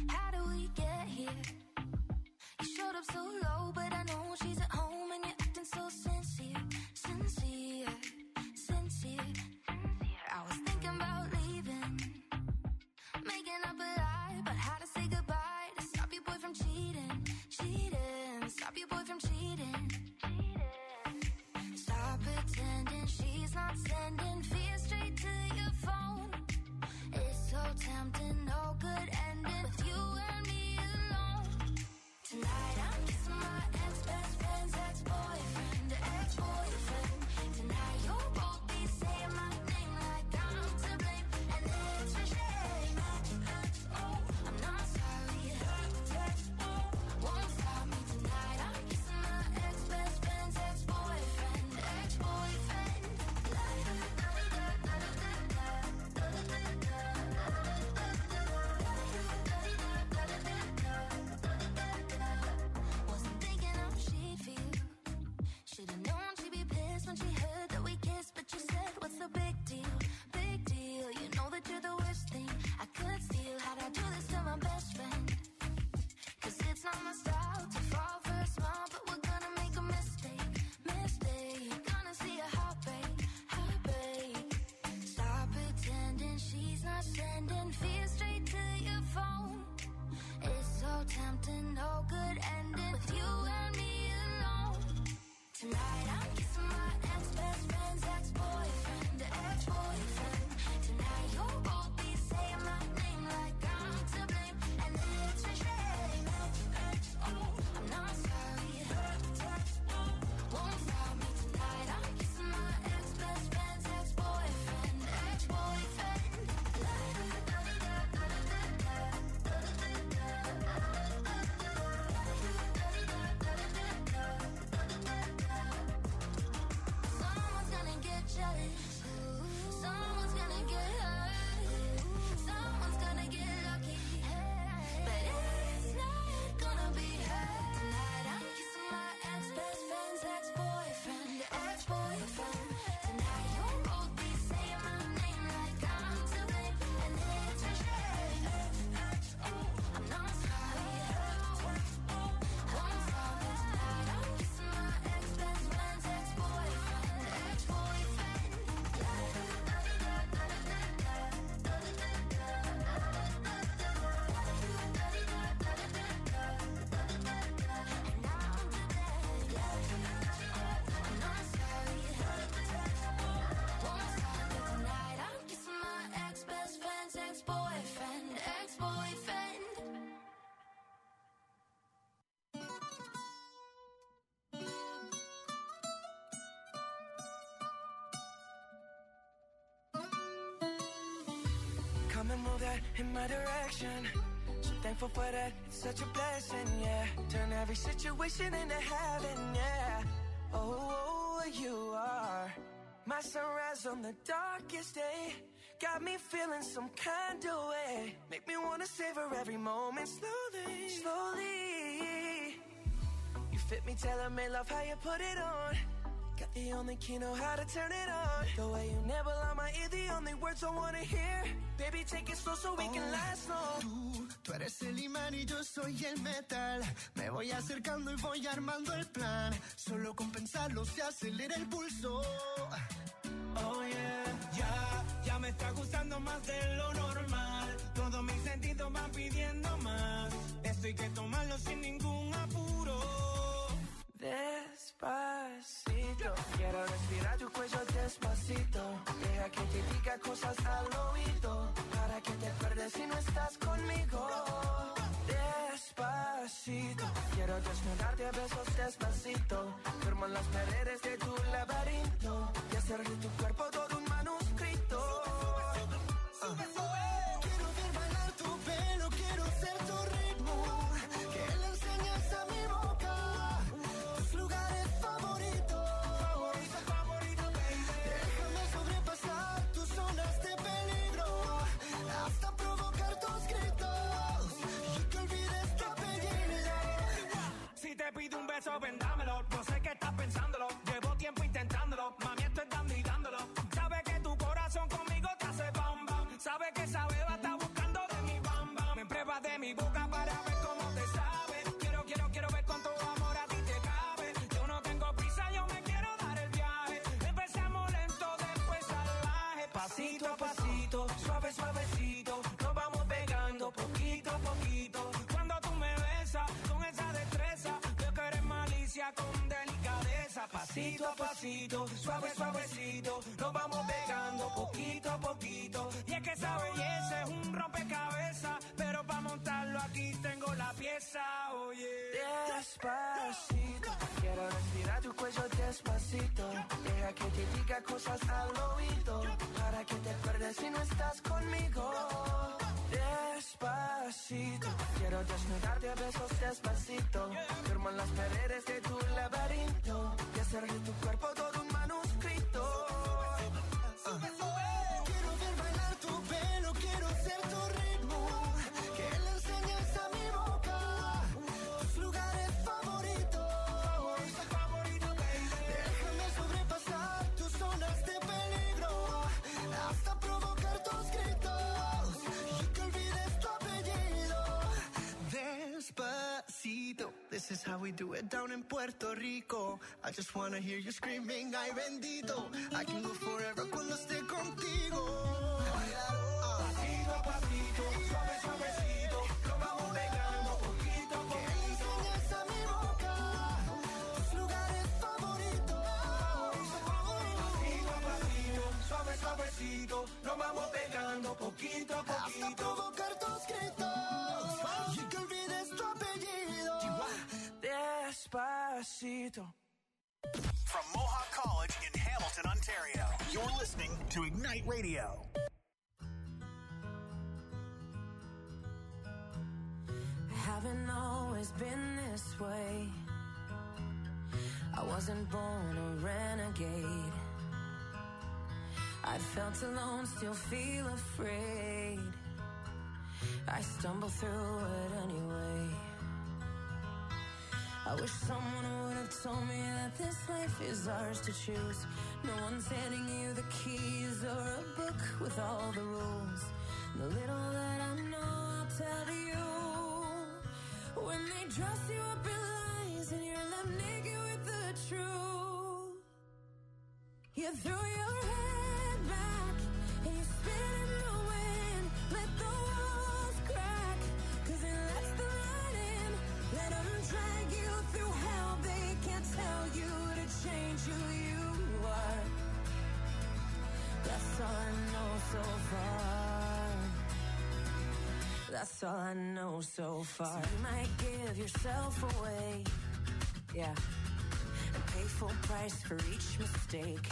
How do we get here? You showed up so low, but I know she's at home and you're acting so sincere, sincere, sincere. I was thinking about leaving, making up a lie about how to say goodbye to stop your boy from cheating, cheating, stop your boy from cheating. Stop pretending she's not sending fear straight to your phone. It's so tempting, no good ending with you and me alone. Tonight I'm kissing my ex-best friend's ex-boyfriend, ex-boyfriend. Tonight you'll both be saying my name like I'm to blame, and it's a shame. I'm not sorry, won't stop me tonight. I'm kissing my ex-best friend's ex-boyfriend, ex-boyfriend. Wasn't thinking how she'd feel. Should've known she'd be pissed when she heard that we kissed, but you said, what's the big deal? Big deal. You know that you're the worst thing I could steal. How'd I do this to my best friend? 'Cause it's not my style to fall for a smile, but we're gonna make a mistake, mistake. Gonna see a heartbreak, heartbreak. Stop pretending she's not sending fear straight to your phone. It's so tempting, no good ending with you and me alone. Tonight I'm kissing my ex-best friend's ex-boyfriend, ex-boyfriend. Tonight you'll both be saying my name like I'm to blame, and it's a shame. I'm not sorry, won't stop me tonight. I'm kissing my ex-best friend's ex-boyfriend, ex-boyfriend. Someone's gonna get jealous, someone's gonna get hurt, someone's gonna get lucky, but it's not gonna be her. Tonight I'm kissing my ex-best friend's ex-boyfriend, ex-boyfriend. Tonight you'll both be saying my name like I'm to blame, and it's a shame. I'm not sorry, won't stop me tonight. I'm kissing my ex-best friend's ex-boyfriend, ex-boyfriend. And now I'm to blame. I'm not sorry, won't stop me tonight. I'm kissing my ex-best friend's ex-boyfriend, ex-boyfriend. Come and move that in my direction. So thankful for that, it's such a blessing, yeah. Turn every situation into heaven, yeah. Oh, you are my sunrise on the darkest day. Got me feeling some kind of way. Make me wanna savor every moment slowly, slowly. You fit me, tailor-made, love how you put it on. Got the only key, know how to turn it on. The way you never lie my ear, the only words I wanna hear. Baby, take it slow so we can last long. Tú eres el imán y yo soy el metal. Me voy acercando y voy armando el plan. Solo con pensarlo se acelera el pulso. Oh yeah, ya me está gustando más de lo normal. Todos mis sentidos van pidiendo más. Esto hay que tomarlo sin ningún apuro. Despacito, quiero respirar tu cuello despacito. Deja que te diga cosas al oído, para que te pierdas si no estás conmigo. Despacito, quiero desnudarte a besos despacito. Firmo en las paredes de tu laberinto y hacer de tu cuerpo todo un manuscrito. Quiero ver bailar tu pelo, quiero ser tu ritmo. Que le enseñes a mi boca tus lugares favoritos. Favorito, baby. Déjame sobrepasar tus zonas de peligro, hasta provocar tus gritos y que olvides tu apellido. Si te pido un beso, vendámelo. Yo sé que estás pensándolo. Llevo mi boca para ver cómo te sabe. Quiero ver cuánto amor a ti te cabe. Yo no tengo prisa, yo me quiero dar el viaje. Empezamos lento, después salvaje. Pasito a pasito, suave, suavecito. Nos vamos pegando poquito a poquito. Cuando tú me besas con esa destreza, veo que eres malicia con delicadeza. Pasito a pasito, suave, suavecito. Nos vamos pegando poquito a poquito. Y es que esa belleza es un rompecabezas, pero para montarlo aquí tengo la pieza, oye. Despacito, quiero respirar tu cuello despacito. Deja que te diga cosas al oído, para que te acuerdes si no estás conmigo. Despacito, quiero desnudarte a besos despacito. Firmo en las paredes de tu laberinto y hacer de tu cuerpo todo un manuscrito. Quiero ver bailar tu pelo, quiero ser tu ritmo, que le enseñes a mi boca tus lugares favoritos. Déjame sobrepasar tus zonas de peligro, hasta provocar tus gritos y que olvides tu apellido. Despacito, this is how we do it down in Puerto Rico. I just wanna hear you screaming, ay bendito. I can go forever cuando esté contigo. Pasito a pasito, suave, suavecito. Nos vamos pegando poquito a Que poquito. le enseñes a mi boca tus lugares favoritos. Pasito a pasito, suave, suavecito. Nos vamos pegando poquito a Hasta poquito. provocar tus gritos y que olvides tu apellido. Despacito. From Mohawk College in Hamilton, Ontario, you're listening to Ignite Radio. Haven't always been this way. I wasn't born a renegade. I felt alone, still feel afraid. I stumble through it anyway. I wish someone would have told me that this life is ours to choose. No one's handing you the keys or a book with all the rules. The little that I know, I'll tell you. When they dress you up in lies and you're left naked with the truth, you throw your head back and you spin in the wind. Let the walls crack, 'cause it lets the light in. Let them drag you through hell. They can't tell you to change who you are. That's all I know so far. That's all I know so far. So you might give yourself away, yeah, and pay full price for each mistake.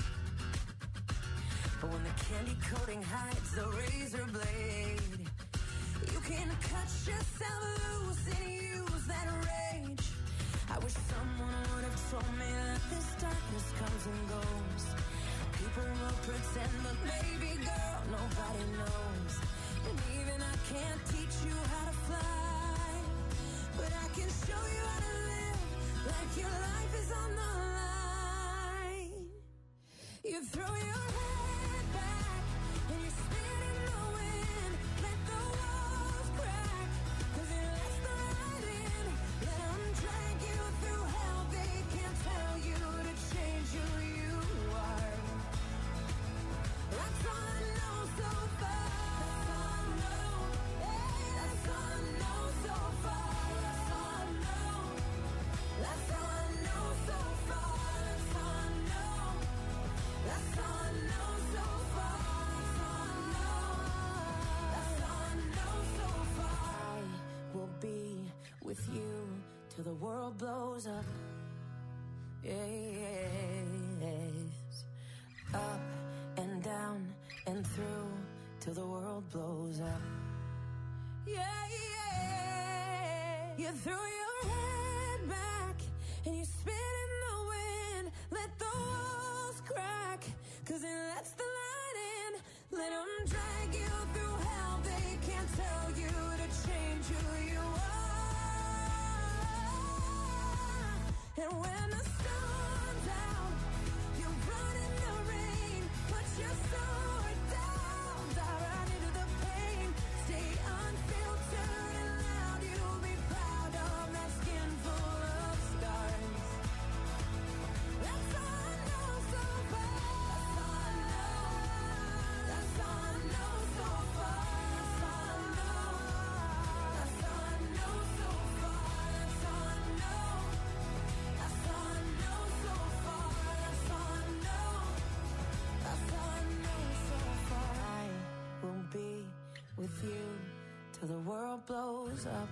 But when the candy coating hides the razor blade, you can cut yourself loose and use that rage. I wish someone would have told me that this darkness comes and goes. People will pretend, but baby girl, nobody knows. And even I can't teach you how to fly, but I can show you how to live like your life is on the line. You throw your head back and you spin in the wind. Let the walls crack, 'cause it lets the light in. Let them drag you through hell. They can't tell you to change who you are. That's all I know so far. That's all I know. That's all I know so far. That's all I know. That's all I know so far. That's all I know. That's all I know so far. That's all I know. That's all I know so far. I will be with you till the world blows up. Yes. Up and down and through till the world blows up. Yeah, yeah. You throw your head back and you spin in the wind. Let the walls crack, 'cause it lets the light in. Let them drag you through hell. They can't tell you to change who you are. world blows up.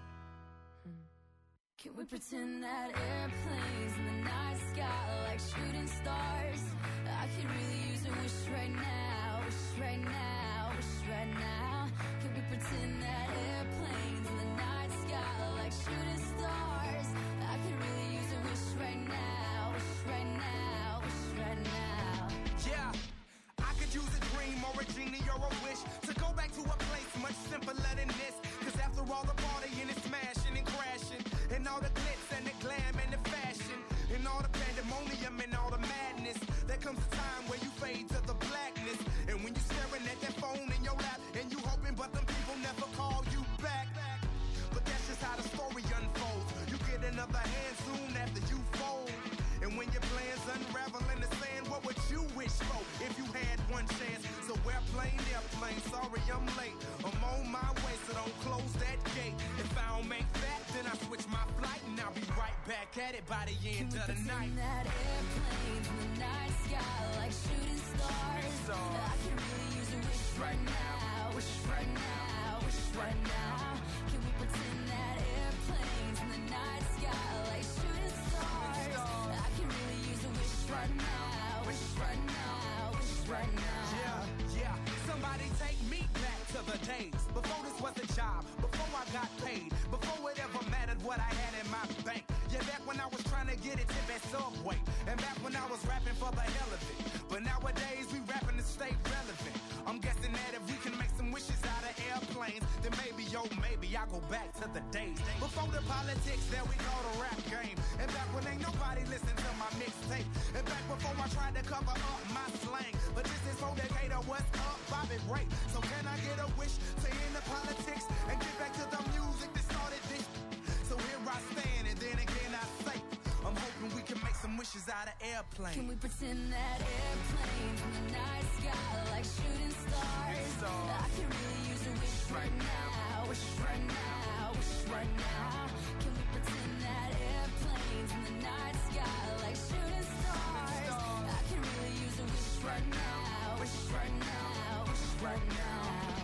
Can we pretend that airplanes in the night sky like shooting stars? I could really use a wish right now, wish right now, wish right now. Can we pretend that airplanes in the night sky like shooting stars? I could really use a wish right now, wish right now, wish right now. Yeah, I could use a dream or a genie or a wish to go back to a place much simpler than this. Cause after all the partying and smashing and crashing, and all the glitz and the glam and the fashion, and all the pandemonium and all the madness, there comes a time where you fade to the blackness. And when you're staring at that phone in your lap, and you hoping but them people never call you back. But that's just how the story unfolds. You get another hand soon after you fold. And when your plans unravel in the sand, what would you wish for if you had one chance? So airplane, sorry I'm late. I'm on my way, so don't close that gate. If I don't make that, then I switch my flight, and I'll be right back at it by the end of the night. That airplanes in the night sky like shooting stars. I can really use a wish right now, wish right now, wish right now. Can we pretend that airplanes in the night sky like shooting stars? I can really use a wish right now, wish right now, wish right now. Yeah, somebody take me back to the days before this was a job, before I got paid, before it ever mattered what I had in my bank. Yeah, back when I was trying to get a tip at Subway, and back when I was rapping for the hell of it. But nowadays we rapping to stay relevant. I'm guessing that if we can make some wishes out of airplanes, then maybe, oh maybe I'll go back to the days before the politics that we call the rap game. And back when ain't nobody listened to my mixtape. And back before I tried to cover up my slang. But this is for Decatur, what's up, Bobby Ray? So can I get a wish to end the politics and get back to the music that started this? So here I stand, and then again I say, I'm hoping we can make some wishes out of airplanes. Can we pretend that airplanes in the night sky like shooting stars? I can really use a wish right now, wish right now, wish right now. Can we pretend that airplanes in the night sky like shooting stars? I can really use a wish right now, wish right now, wish right now.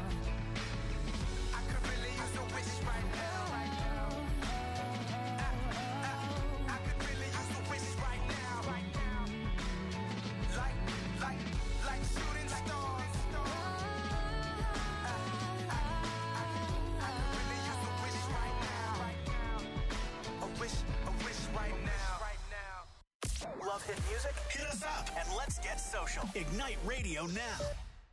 I could really use a wish right now. Love hit music? Hit us up and let's get social. Ignite Radio now.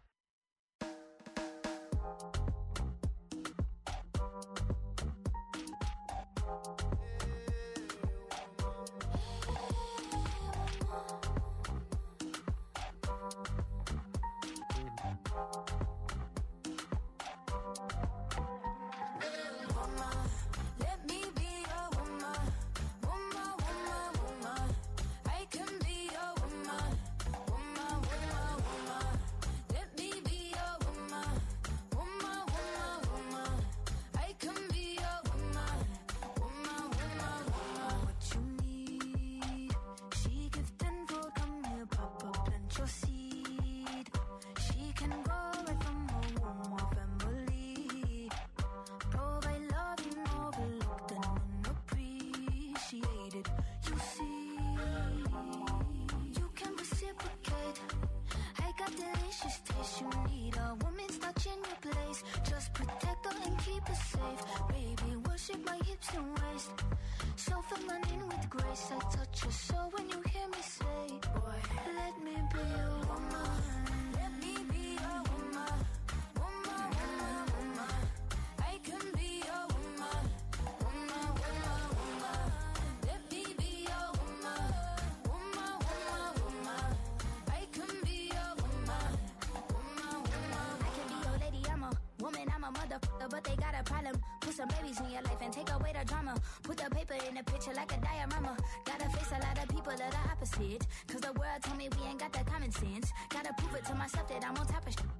But they got a problem. Put some babies in your life and take away the drama. Put the paper in the picture like a diorama. Gotta face a lot of people that are opposite. Cause the world told me we ain't got that common sense. Gotta prove it to myself that I'm on top of shit.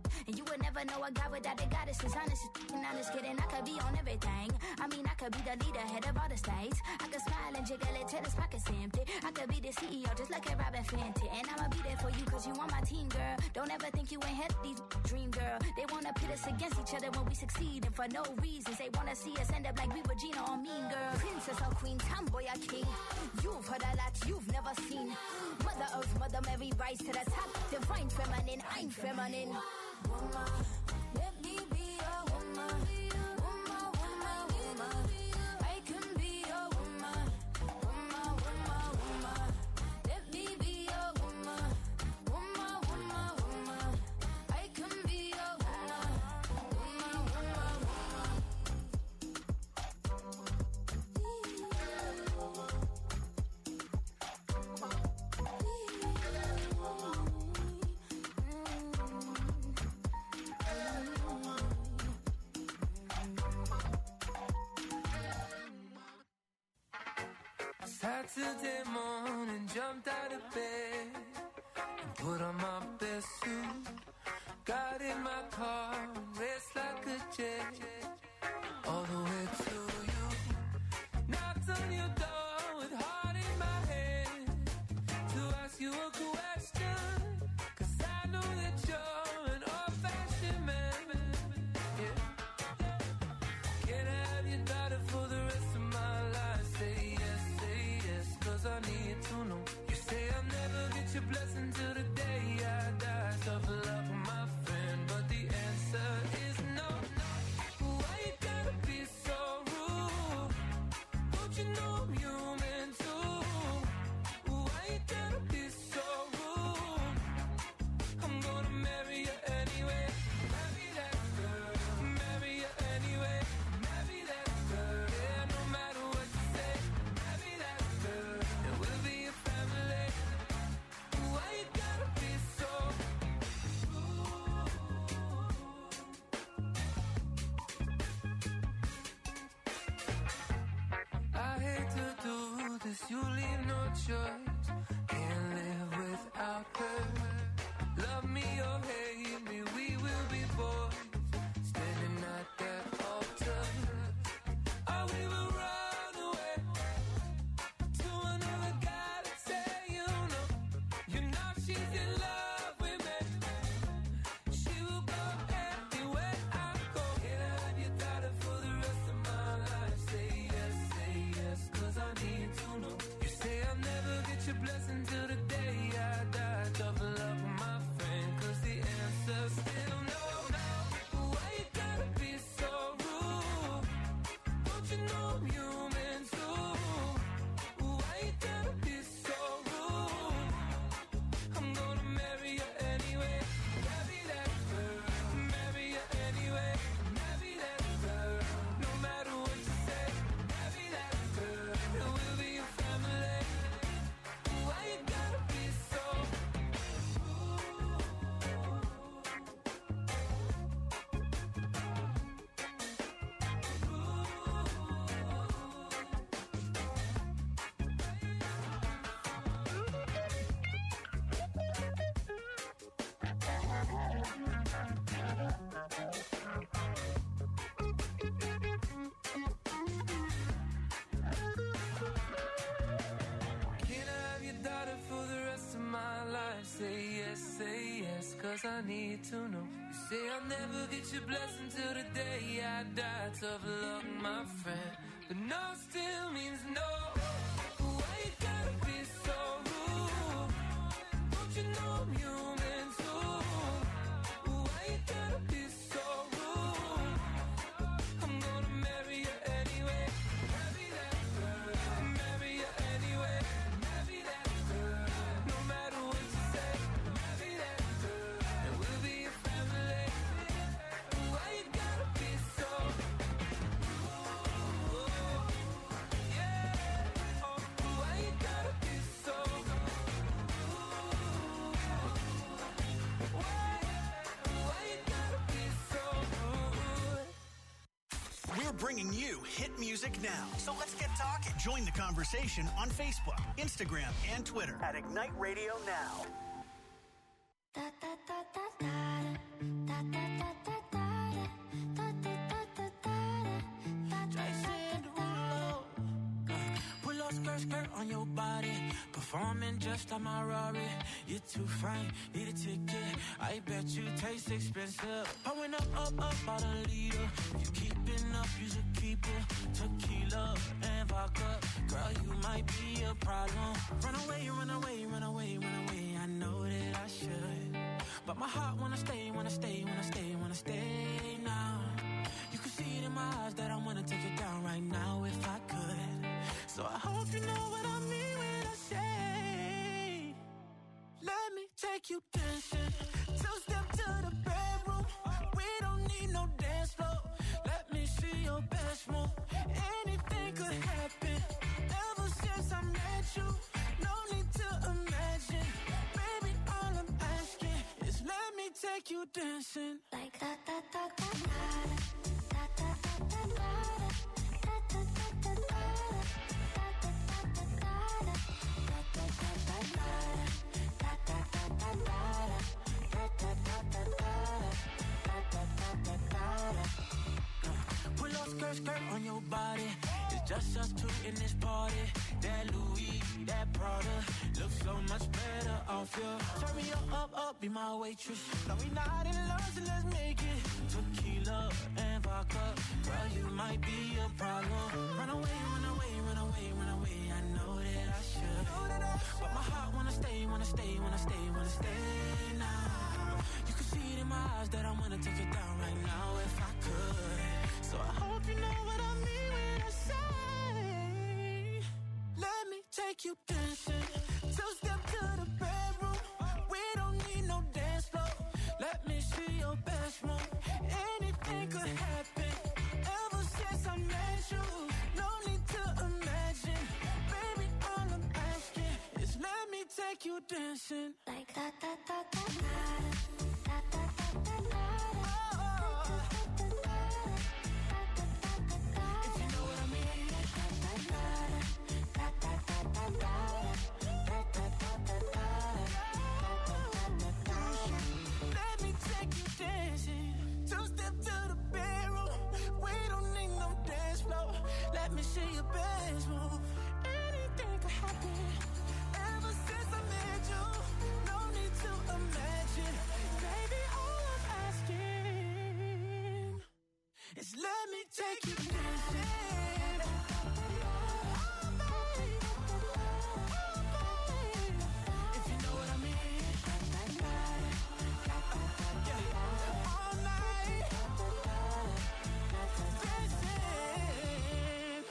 And you would never know a guy without a goddess is honest. And honest kidding, I could be on everything. I mean, I could be the leader, head of all the states. I could smile and jiggle it till his pockets empty. I could be the CEO, just like a Robin Fenty. And I'ma be there for you, cause you on my team, girl. Don't ever think you ain't had these dream, girl. They wanna pit us against each other when we succeed. And for no reasons, they wanna see us end up like we Regina or Mean Girl. Princess or queen, tomboy or king. You've heard a lot you've never seen. Mother Earth, Mother Mary, rise to the top. Divine feminine, I'm feminine. Woman, let me be a woman. Woman, woman, woman. I can be a woman. Woman, woman, woman. Let me be a woman. Woman, woman, woman. I can be a woman. Woman, woman, woman. Saturday morning, jumped out of bed and put on my best suit. Got in my car and raced like a jet all the way to you. Knocked on your door with heart in my head to ask you a question, 'cause I know that you're an old-fashioned man. Yeah. Can I have your daughter for the rest of my life? Say yes, 'cause I need to know. You say I'll never get your blessing till the day I die. Tough luck, my friend, but the answer is no. Why you gotta be so rude? Don't you know I'm human too? Why you gotta be so rude? I'm gonna marry you anyway. Marry that girl. Marry you anyway. Marry that girl. Yeah, no matter what you say. Marry that girl. And we'll be a family. Why you gotta be so rude? I hate to do this, you leave no choice. Can't live without her. Love me or hate me, we will be boys. Standing at that altar. Or we will run away to another galaxy, you know. You know she's in love with me. She will go anywhere I go. Can I have your daughter for the rest of my life? Say yes, 'cause I need to know. You say I'll never get your blessing till the day I die. Tough luck, my friend, 'cause the answer's still no. Why you gotta be so rude? Don't you know I'm human too? Why you gotta be so rude? I'm gonna marry you anyway. Marry that girl. Marry you anyway. Marry that girl. No matter what you say. Marry that girl. And we'll be a family. Why you gotta be so rude? Can I have your daughter for the rest of my life? Say yes, 'cause I need to know. You say I'll never get your blessing till the day I die. Tough luck, my friend, but no still means no. Why you gotta be so rude? Don't you know I'm human too? Why you gotta be so rude? I'm gonna marry you anyway. Marry that girl. Marry you anyway. Marry that girl. No matter what you say. Marry that girl. And we'll be a family. Why you gotta be so rude? Yeah. Oh, why you gotta be so rude? Why you gotta be so rude? We're bringing you hit music now. So let's get talking. Join the conversation on Facebook, Instagram, and Twitter at Ignite Radio Now. Pull up skirt on your body, performing just like my Rari. You're too fine, need a ticket. I bet you taste expensive. Pouring up about a liter. If you keeping up, you should keep it. Tequila and vodka, girl, you might be a problem. Run away, run away, run away, run away. I know that I should, but my heart wanna stay, wanna stay, wanna stay, wanna stay now. You can see it in my eyes that I wanna take it down right now if I could. So I hope you know what I mean when I say, let me take you dancing. Two-step to the bedroom. We don't need no dance floor. Let me see your best move. Anything could happen. Ever since I met you, no need to imagine. Baby, all I'm asking is let me take you dancing. Like da da da da da da da da da da. Pull up skirt on your body. It's just us two in this party. That Louis, that Prada looks so much better off you. Turn me up, be my waitress. No, we not in love, so let's make it. Tequila and vodka, girl, you might be a problem. Run away, run away, run away, run away. I know that I should, but my heart wanna stay, wanna stay, wanna stay, wanna stay now. You can see it in my eyes that I wanna take it down right now if I could. So I hope you know what I mean when I say, let me take you dancing. Two-step to the bedroom. We don't need no dance floor. Let me see your best move. Anything could happen. Ever since I met you, no need to imagine. Baby, all I'm asking is let me take you dancing. Like da da da da da da da da da. If you know what I mean. Let me take you dancing. Two-step to the bedroom. We don't need no dance floor. Let me see your best move. Anything could happen. Ever since I met you, no need to imagine. Baby, all I'm asking is let me take you dancing. If you know what I mean. Yeah. All night. Dancing.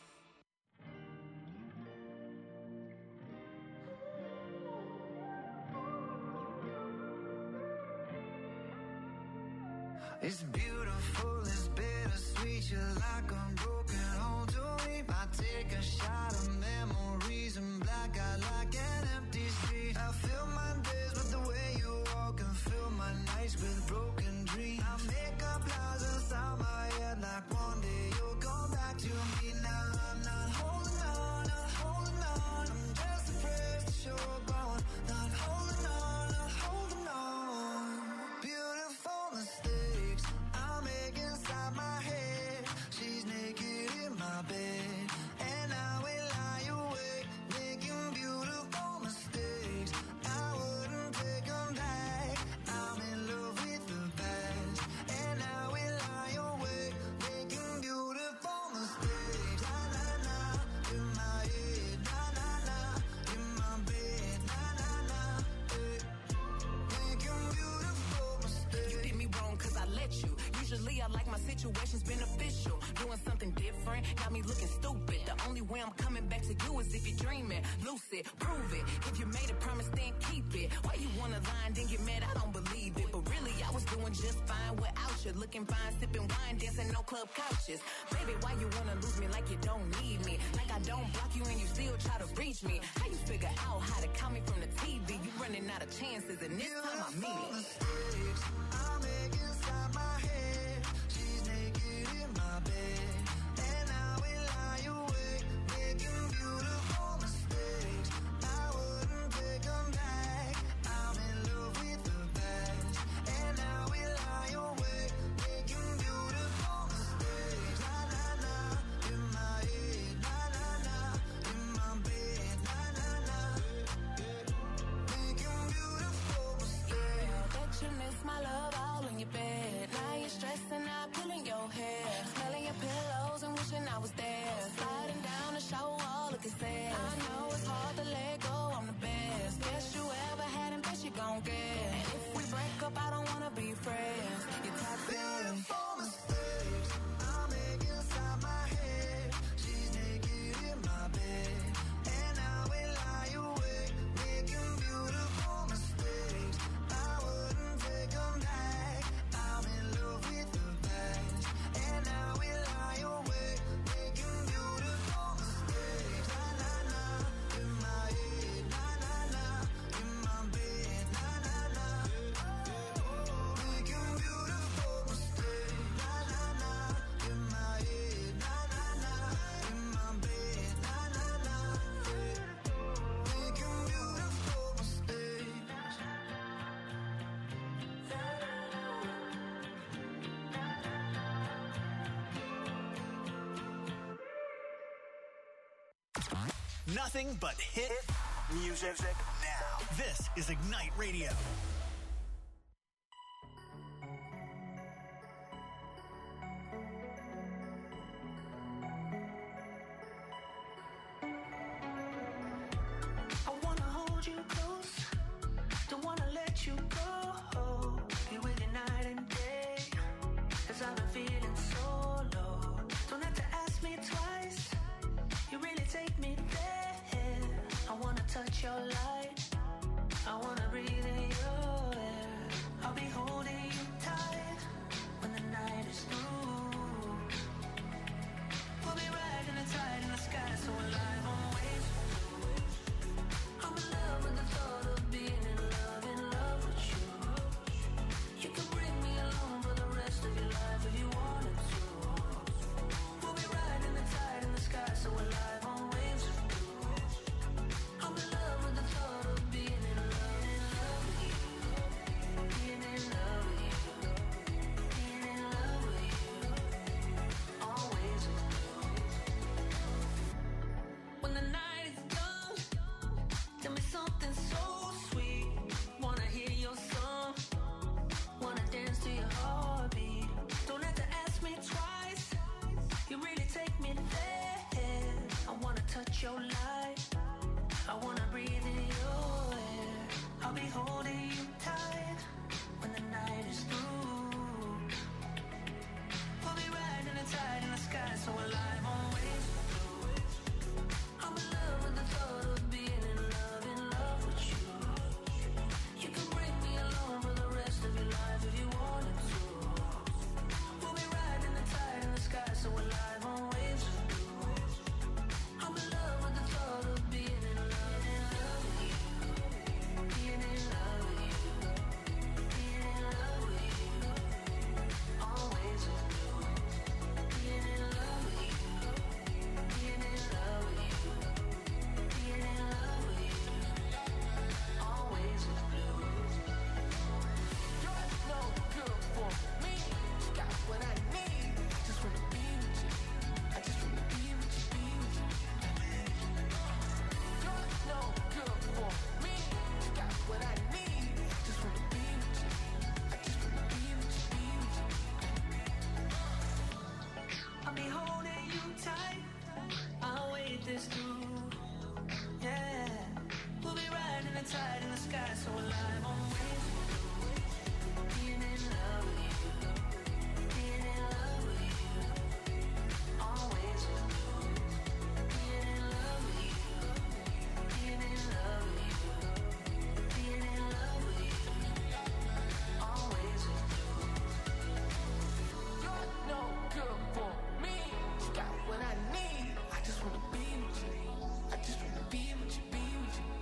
It's beautiful, it's bittersweet. You're like a broken home to me. I take a shot of memories and black out like an empty street. I fill my days with the way you walk and fill my nights with broken dreams. I make up lies inside my head like one day you'll come back to me. Now I'm not holding on, not holding on. I'm just afraid to show going. Not holding on, not holding on. Beautiful mistakes I make inside my head. She's naked in my bed, and I will lie awake, making beautiful mistakes. I wouldn't take them back. I'm in love with the past, and I will lie awake, making beautiful mistakes. Na na na, in my head. Na na na, in my bed. Na na na, making beautiful mistakes. You did me wrong cause I let you. Usually I like my situations beneficial. Doing something different, got me looking stupid. The only way I'm coming back to you is if you're dreaming. Lucid, prove it. If you made a promise, then keep it. Why you wanna lie and then get mad? I don't believe it. But really, I was doing just fine without you. Looking fine, sipping wine, dancing no club couches. Baby, why you wanna lose me like you don't need me? Like I don't block you and you still try to reach me. How you figure out how to call me from the TV? You running out of chances and this time I mean it. Mistakes I make inside my head. She's naked in my bed, and I will lie awake, making beautiful mistakes. I wouldn't take them back. I'm in love with the again. And if we break up, I don't wanna be friends. You're top Beautiful mistakes I make inside my head. She's naked in my bed, and I will lie awake, making beautiful mistakes. I wouldn't take them back. I'm in love with the past, and I will lie awake, making beautiful mistakes. Na na na, in my head. Na na na, in my bed. Na na na, making beautiful mistakes. Na na na, in my head. Na na na, in my bed. Na na na, making beautiful mistakes. Nothing but hit music now. This is Ignite Radio. I wanna hold you close, don't wanna let you go. Be with you night and day, 'cause I've been feeling so low. Don't have to ask me twice, you really take me there. I wanna touch your light, I wanna breathe in your air. I'll be holding you tight when the night is through. We'll be riding the tide in the sky, so alive on waves. I'm in love with the thought of being in love with you. You can bring me along for the rest of your life if you wanted to. We'll be riding the tide in the sky, so alive on waves. I'm in love with the thought of being in love with you. Being in love with you. Being in love with you. Always with you. When the night is done, tell me something so sweet. Wanna hear your song, wanna dance to your heartbeat. Don't have to ask me twice, you really take me there. I wanna touch your light, I wanna breathe in your air. I'll be holding you tight when the night is through. We'll be riding the tide in the sky, so alive on waves. I'm in love with the thought of being in love with you. You can bring me along for the rest of your life if you wanted to. We'll be riding the tide in the sky, so alive on waves. I'm in love with the thought of being in love with you. Being in love with you. Being in love with you. Always with you. Being in love with you. Being in love with you. Being in love with you. Always with you. You're no good for me. You got what I need. Just wanna be with you. I just wanna be with you, be with you. You're no good for me. You got what I need. Just wanna be with you. I just wanna be with you, be with you. I'll be holding you tight, I'll wait this through. Yeah, we'll be riding the tide in the sky, so alive on waves. Being in love with you. Being in love with you. Always with you. Being in love with you. Being in love with you. Being in love with you. Always with you. You're no good for me. You got what I need. I just wanna be with you. I just wanna be with you, be with you.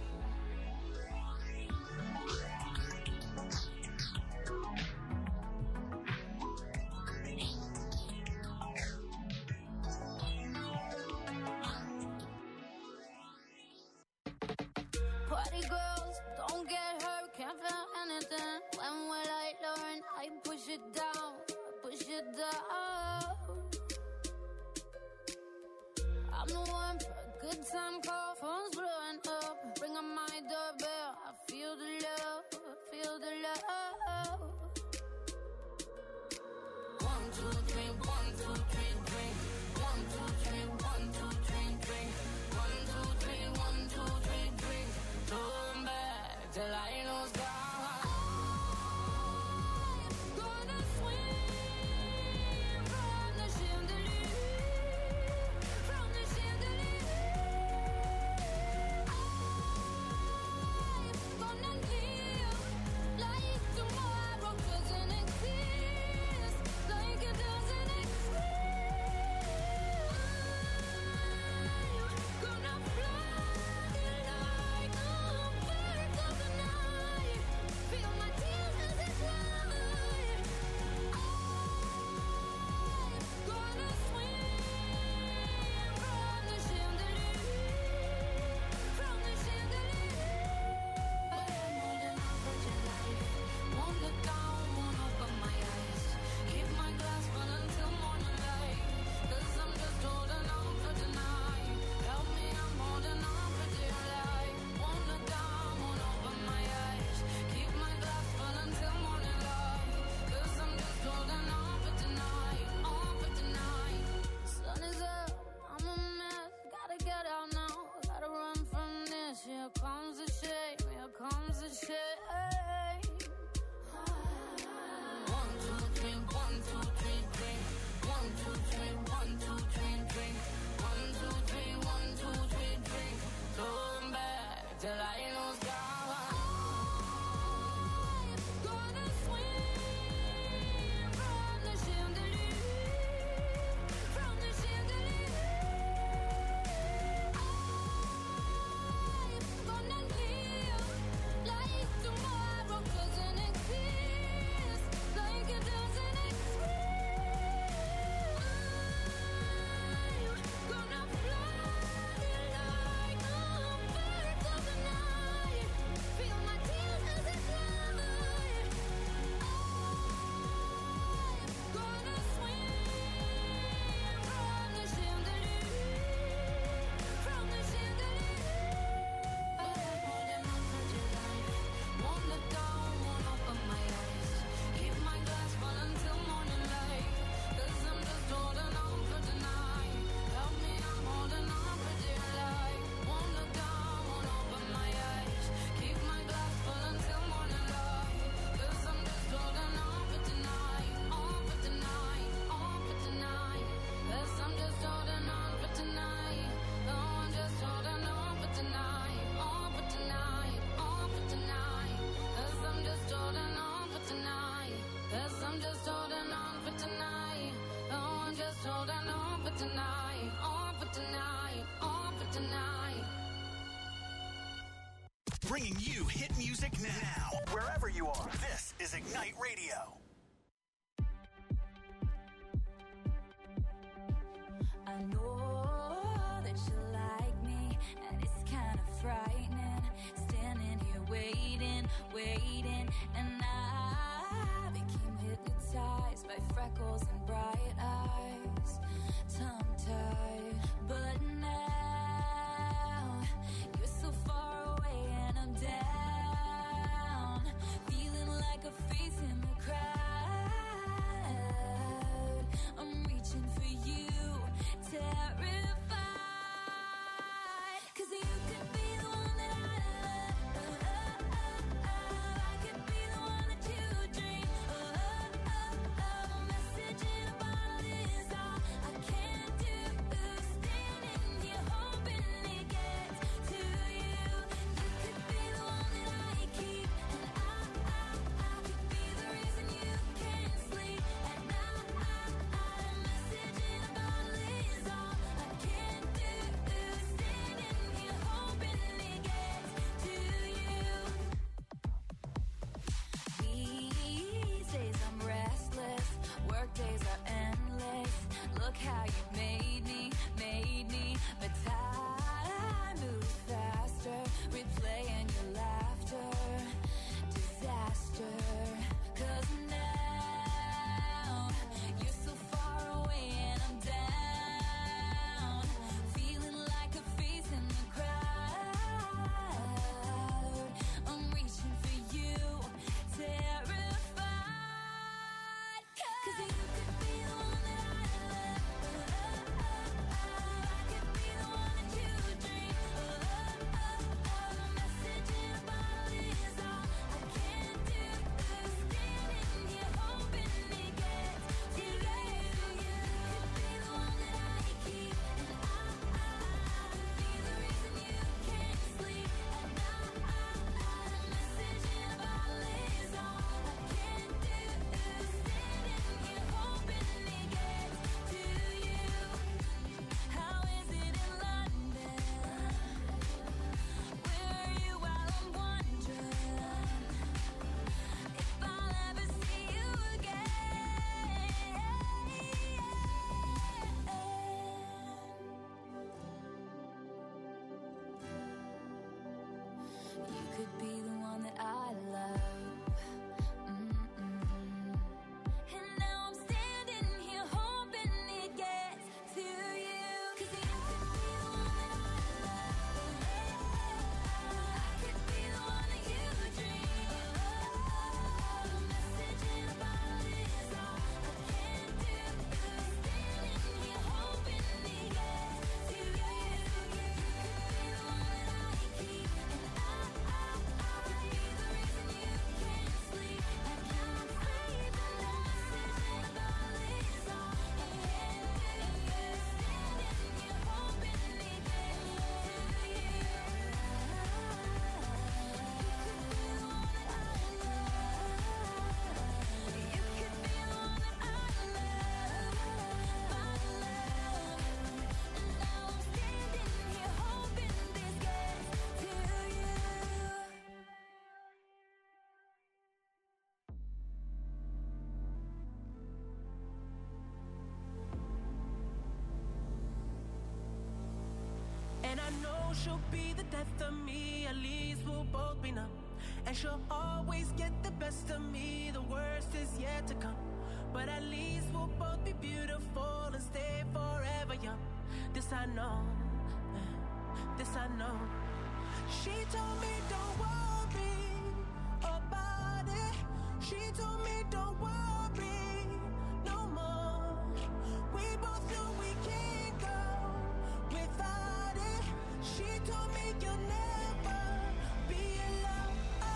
Party girls, don't get hurt, can't feel anything. When will I learn? I push it down, push it down. I'm the one for a good time call, phone's blowing up. Ring on my doorbell, I feel the love, feel the love. 1, 2, 3, 1, 2, 3, drink. 1, 2, 3, 1, 2, 3, drink. 1, 2, 3, 1, 2, 3, drink. Turn back till I lose God. New hit music now. Wherever you are, this is Ignite Radio. I know that you like me, and it's kind of frightening. Standing here waiting, and I became hypnotized by freckles and bright eyes, tongue-tied. But now you're so far away, and I'm down, feeling like a face in the crowd. I'm reaching for you, terrified, 'cause you could be the one that I love. I could be the one that you dream. A message in a bottle is all I can do. Standing here hoping it gets to you. You could be the one that I keep, and I could be the reason you can't sleep at night. A message in a bottle is all I can do. Standing here hoping it gets to you. These days I'm restless, work days are endless. Look how you made me, but time moves faster, replaying your laughter, disaster. 'Cause now you're so far away and I'm down, feeling like a face in the crowd. I'm reaching for you, terrified, 'cause you could be the one that I love. I could be the one that you dream. A message in a bottle is all I can do. Standing here hoping it gets to you. You could be the one that I keep, and I could be the reason you can't sleep at night. A message in a bottle is all I can do. Standing here hoping it gets to you. How is it in London? Where are you while I'm wondering if I'll ever see you again? You could be the one that I love. And now I'm standing here hoping it gets to you. 'Cause you could be the one that I love. I could be the one that you dream. A message in a bottle is all I can do. Standing here hoping it gets to you. You could be the one that I keep, and I could be the reason you can't sleep at night. A message in a bottle is all I can do. Standing here hoping it gets to you. You could be the one that I love. You could be the one that I love, my love. And now I'm standing here hoping this gets to you. And I know she'll be the death of me, at least we'll both be numb. And she'll always get the best of me, the worst is yet to come. But at least we'll both be beautiful and stay forever young. This I know, this I know. She told me don't worry about it. She told me don't worry no more. We both know we can't go without it. She told me you'll never be alone.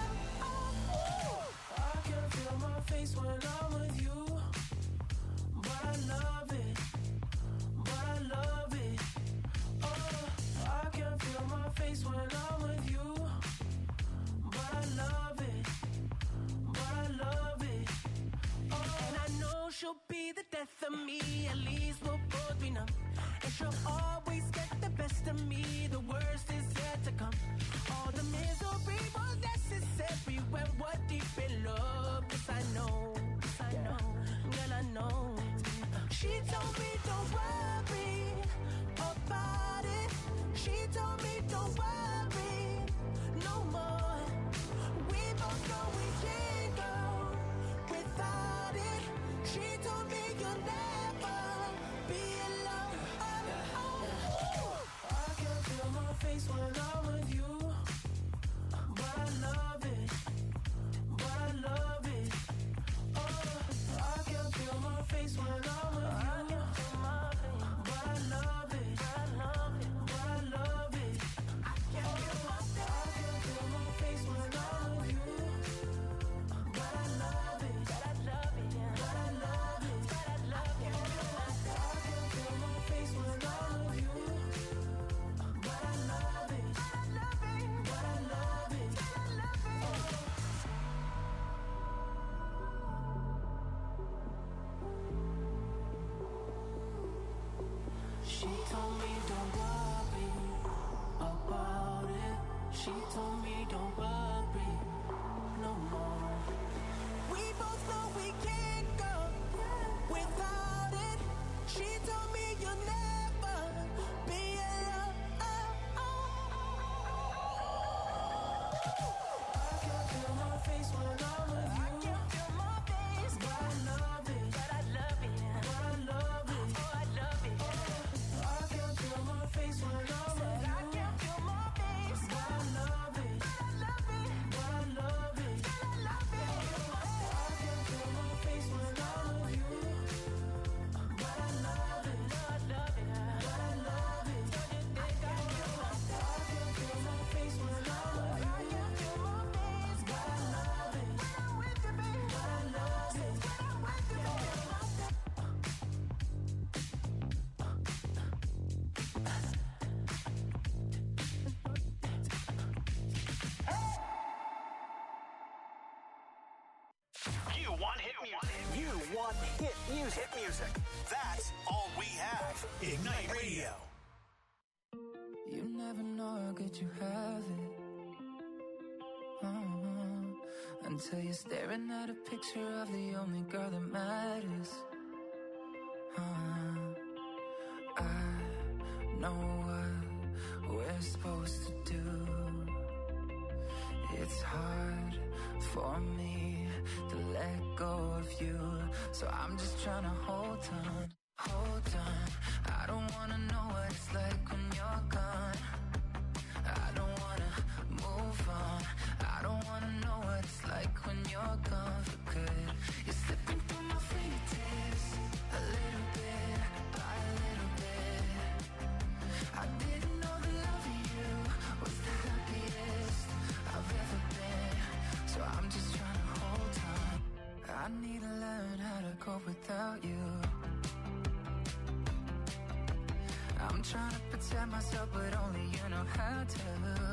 I can feel my face when I'm with you, but I love it, but I love it. Oh, I can feel my face when I'm with you, but I love it, but I love it. Oh, and I know she'll be the death of me, at least we'll both be numb. And she'll always get the best of me, the worst is yet to come. All the misery was told me don't worry about it. She told me don't worry no more. We both know we can't go without it. She told me you'll never be alone. I can feel my face when I'm with you, but I love it, but I love it. Oh, I can feel my face when I'm with you, but I love it, but I love it, but I love it. I can feel my face when I'm with you, but I love it, but I love it, but I love it, but I love it. I can feel my face when I'm with you, but I love it, but I love it, but I love it, but I love it. She told me don't worry about it. She told me don't worry no more. We both know we can't go without it. She told me you'll never be alone. I can feel my face when I'm with you. I can feel my face, but I love it, but I love it, but I love it. Oh, I love it. I can feel my face when I'm with you. I can feel my face, but I love it, but I love it, but I love it, but I love it. I can feel my face when I'm with you, but I love it, but I love it, but I love it. I can feel my face when I'm with you. I can feel my face, but I love it, when I'm with you, baby. But I love it, when I'm with you, baby. You want hit music. You want hit music. Hit music. That's all we have. Ignite Radio. You never know how good you have it. Until you're staring at a picture of the only girl that matters. I know what we're supposed to do. It's hard for me to let go of you, so I'm just trying to hold on, hold on. I don't wanna know what it's like when you're gone. I don't wanna move on. I don't wanna know what it's like when you're gone for good. You're slipping through my fingertips, a little bit by a little bit. I didn't know the love of you was the happiest I've ever been, so I'm just trying to hold on. I need to learn how to cope without you. I'm trying to protect myself, but only you know how to.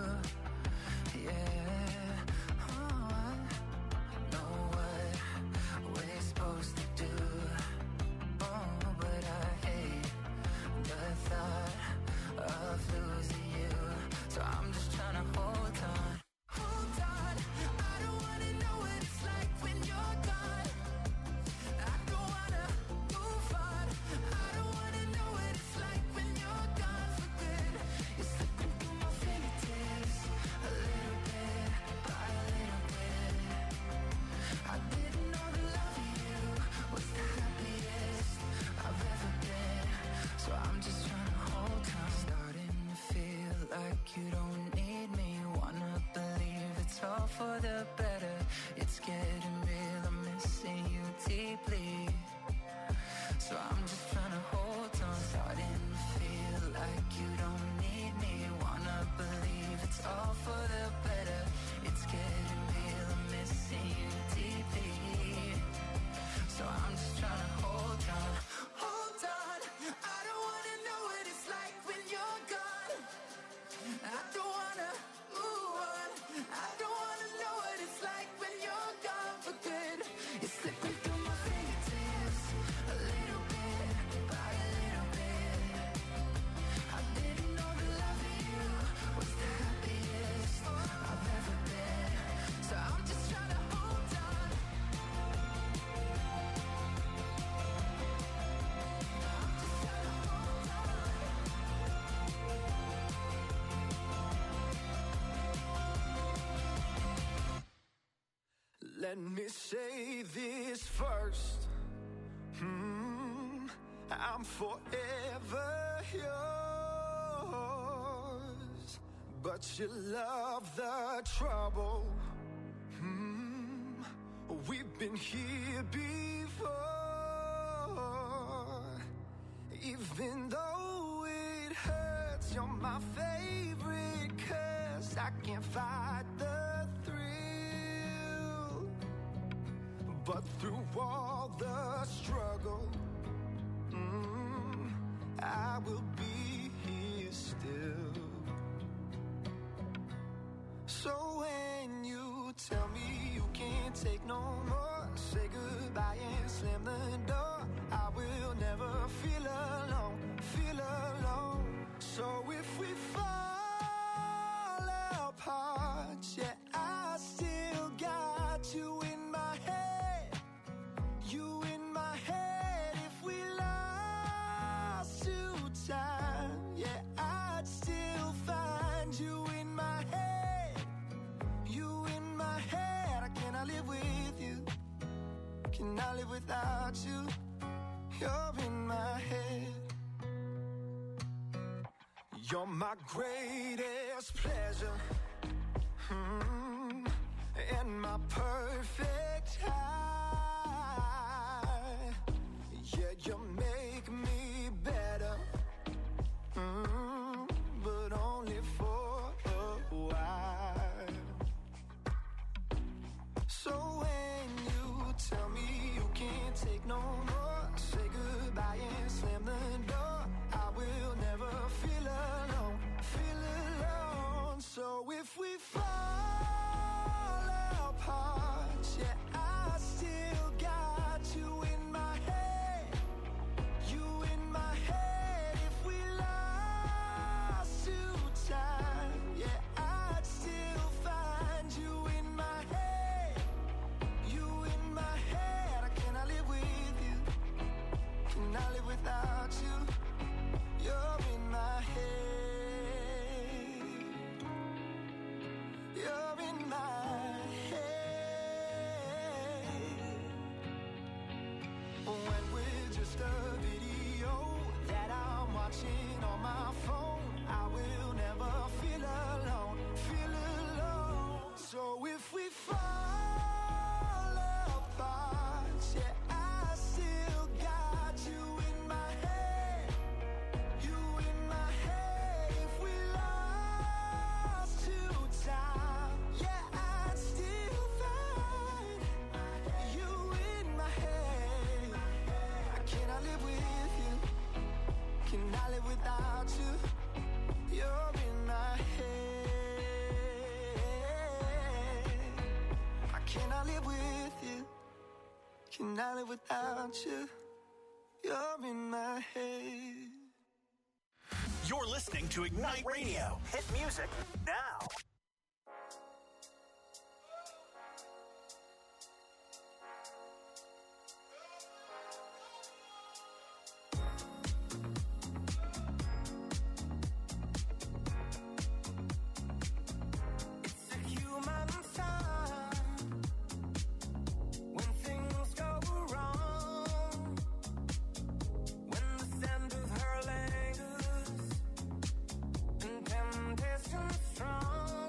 Yeah, oh, I know what we're supposed to do. Oh, but I hate the thought of losing you, so I'm just trying to hold on. Hold on, I don't wanna know what it's like when you're gone. I don't wanna move on. I don't wanna know what it's like when you're gone for good. You're slipping through my fingertips, a little bit by a little bit. I didn't know the love of you was the happiest I've ever been, so I'm just trying to hold on. Starting to feel like you don't need me. Wanna believe it's all for the better. It's getting real, I'm missing you deeply, so I'm just trying to hold on. Starting to feel like you don't need me. Wanna believe it's all for the better. It's getting real, I'm missing you deeply, so I'm just trying to hold on. Hold on, I don't wanna know what it's like when you're gone. I don't wanna move on. I don't wanna know what it's like when you're gone for good. You're slipping through my fingertips. Let me say this first. I'm forever yours, but you love the trouble. We've been here before. Even though it hurts, you're my favorite curse. I can't fight the thrill, but through all the struggle, I will be here still. So when you tell me you can't take no more, say goodbye and slam the door. I will never feel alone, feel alone. So if we fall apart, yeah, I still got you in my head, you in my head. If we lost to time, yeah, I'd still find you in my head, you in my head. I cannot live with you, cannot live without you. You're in my head. You're my greatest pleasure, and my perfect high. Yeah, you make me better, but only for a while. So when you tell me you can't take no more, say goodbye and slam the door. I will never feel alone, feel alone. So if we fall apart, yeah, I still got you in my head, you in my head. If we lost to time, yeah, I'd still find you in my head, you in my head. I cannot live with you, cannot live without you. You're in my head, you're in my head. When we're just a video that I'm watching on my phone, I will never feel alone, feel alone. So if we fall apart, yeah, I still got you in my head, you in my head. If we lost to time, yeah, I'd still find you in my head. I cannot live with you, cannot live without you. You're in my head. I cannot live with you, cannot live without you. You're in my head. You're listening to Ignite Radio. Hit music now. It's a human sign when things go wrong, when the scent of her lingers and temptation strong.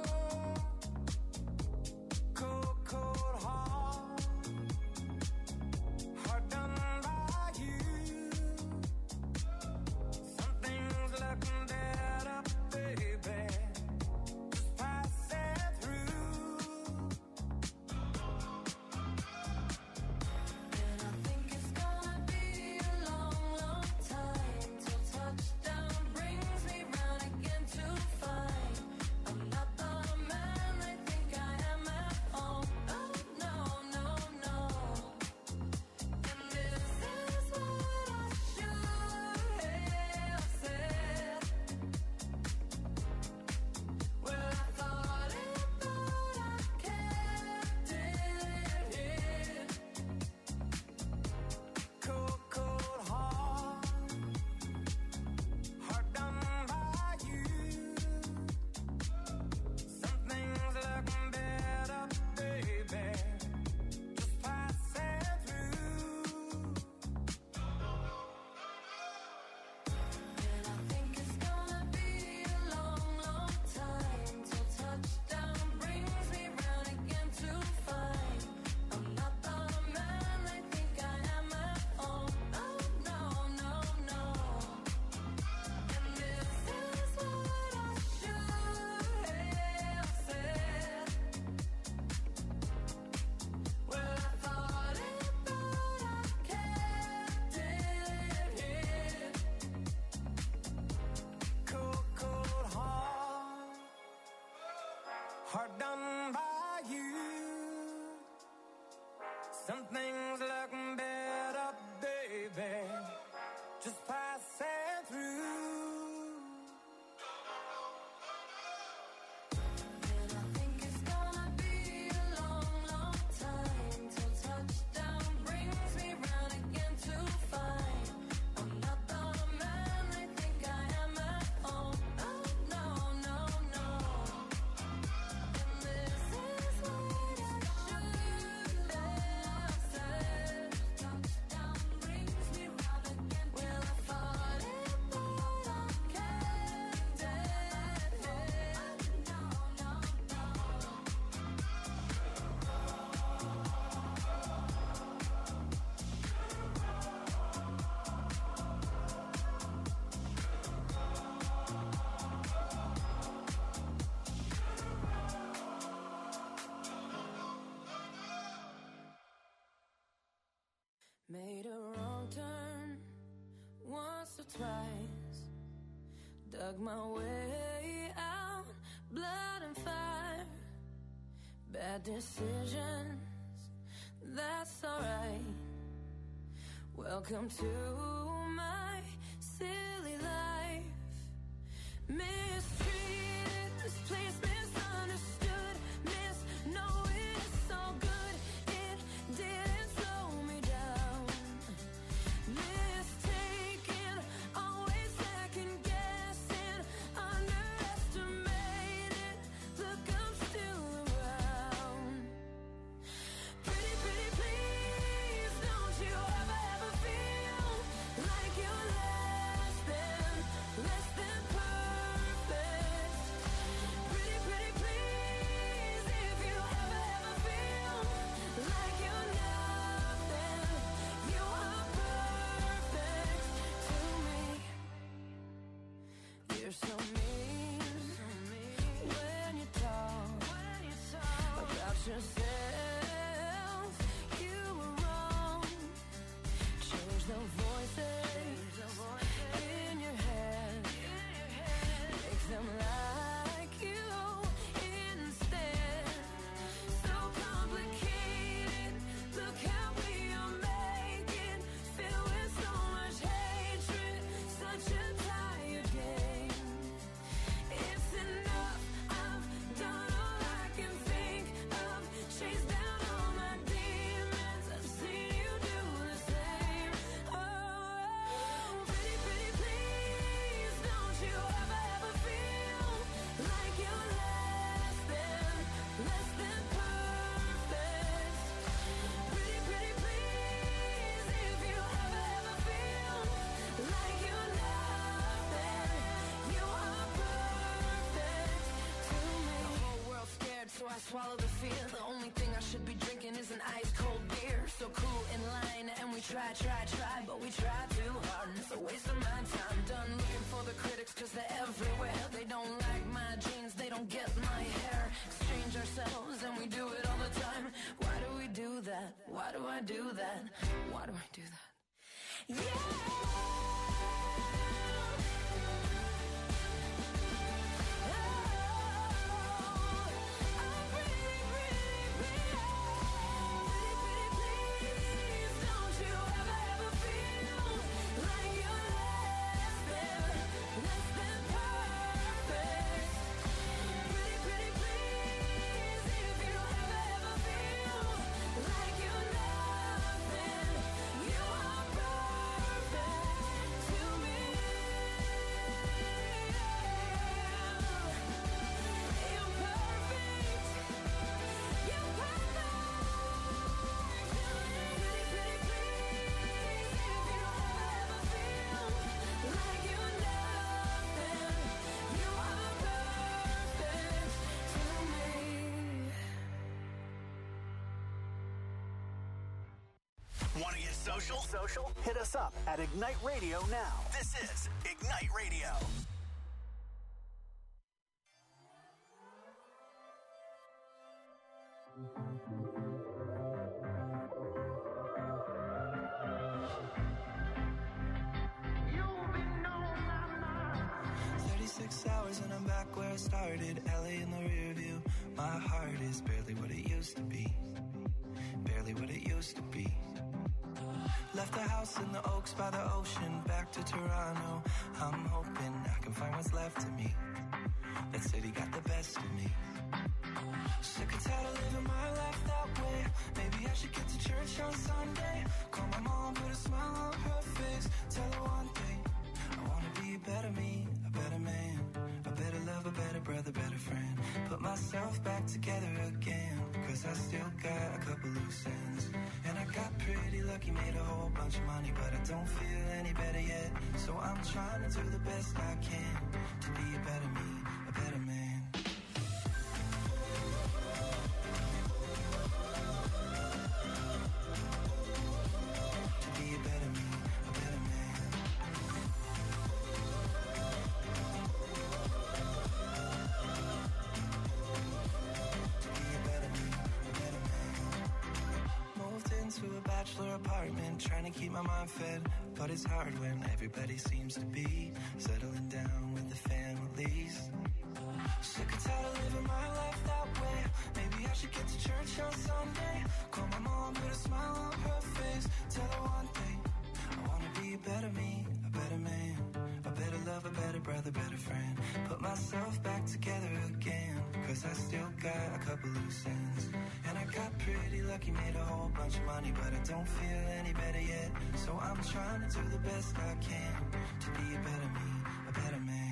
dug my way out, blood and fire, bad decisions, that's alright. Welcome to my silly life. Mistreated, misplaced, misunderstood, knowing it's all good, it didn't slow me down. Mistaken, always second guessing, underestimated, look, I'm still around. Pretty, pretty, please, don't you ever feel like you're less than perfect. Pretty, pretty, please, if you ever feel like you're nothing, you are perfect to me. You're so mean when you talk about yourself. You were wrong. Change the voices in your head. Make them like you instead. So complicated. Look how we are making. Filled with so much hatred. Such a tired game. It's enough. I've done all I can think of. Chased down all my demons. I've seen you do the same. Oh, pretty, pretty, please, don't you ever feel like you're less than perfect. Pretty, pretty, please, if you ever feel like you're nothing, you are perfect to me. The whole world's scared, so I swallow the fear. The only thing I should be drinking is an ice cold beer. So cool in line, and we try, but we try too hard, and it's a waste of my time. Done looking for the critics, cause they're everywhere. They don't like my jeans, they don't get my hair. Exchange ourselves, and we do it all the time. Why do we do that? Why do I do that? Why do I do that? Want to get social? Hit us up at Ignite Radio now. This is Ignite Radio. You've been on my mind. 36 hours and I'm back where I started. LA in the rear view. My heart is barely what it used to be. Barely what it used to be. Left the house in the Oaks by the ocean, back to Toronto. I'm hoping I can find what's left of me. That city got the best of me. Sick and tired of living my life that way. Maybe I should get to church on Sunday. Call my mom, put a smile on her face. Tell her one thing, I wanna be a better me, a better man, a better lover, better brother, better friend. Put myself back together again, cause I still got a couple loose ends. And I got pretty lucky, made a whole bunch of money, but I don't feel any better yet. So I'm trying to do the best I can to be a better me, a better man. To be a better me, a better man. To be a better me, a better man. Moved into a bachelor apartment, trying to keep my mind fed. But it's hard when everybody seems to be settling down with the families. Sick and tired of living my life that way. Maybe I should get to church on Sunday. Call my mom, put a smile on her face. Tell her one thing, I wanna be a better me, a better man, a better love, a better brother, better friend. Put myself back together again, cause I still got a couple loose ends. And I got pretty lucky, made a whole bunch of money, but I don't feel any better yet. So I'm trying to do the best I can to be a better me, a better man.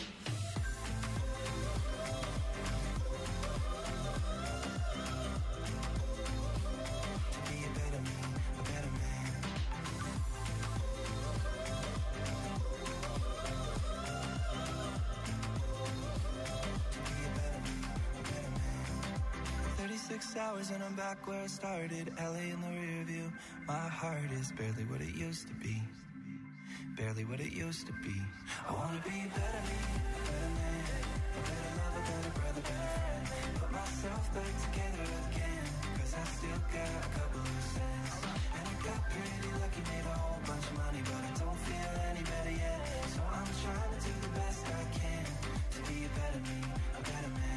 Hours and I'm back where I started. LA in the rear view. My heart is barely what it used to be. Barely what it used to be. I wanna be a better me, a better man, a better love, a better brother, better friend. Put myself back together again, cause I still got a couple loose ends. And I got pretty lucky, made a whole bunch of money, but I don't feel any better yet. So I'm trying to do the best I can to be a better me, a better man.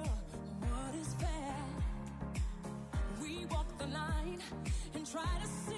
Try to